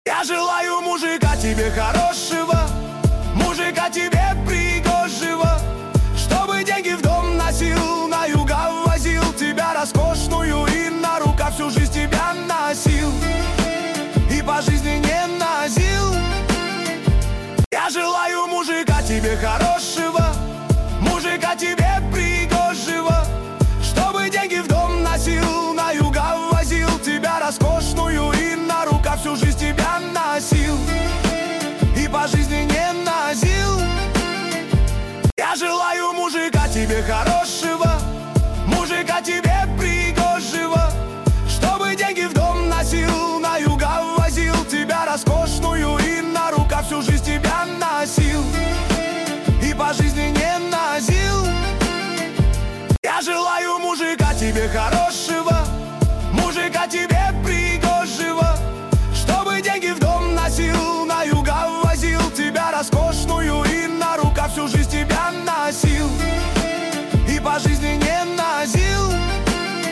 Я желаю мужика тебе хорошего, мужика тебе пригожего, чтобы деньги в дом носил, на юга возил, тебя роскошную и на руках всю жизнь тебя носил, и по жизни не носил. Я желаю мужика тебе хорошего, мужика тебе пригожего, чтобы деньги в дом носил, на юга возил, тебя роскошную и на руках всю жизнь тебя носил, и по жизни не носил. Я желаю мужика тебе хорошего, мужика тебе пригожего, чтобы деньги в дом носил, на юга возил, тебя роскошную и на руках всю жизнь тебя носил, и по жизни не носил. Я желаю мужика тебе хорошего,